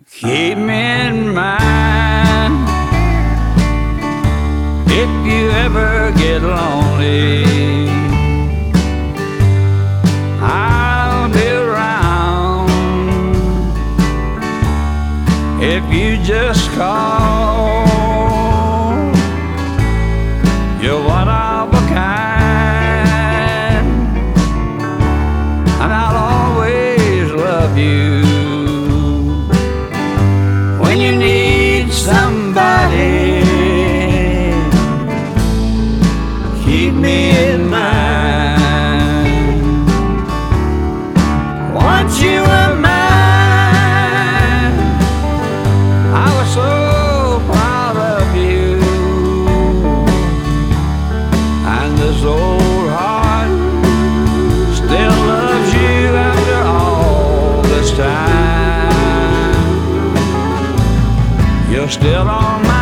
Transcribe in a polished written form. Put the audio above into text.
Keep me in mind if you ever get lonely. I'll be around if you just call. You're one of a kind, and I'll always love you. When you need somebody, keep me in mind. Once you were mine, I was so proud of you, and this old heart still loves you after all this time. You're still on my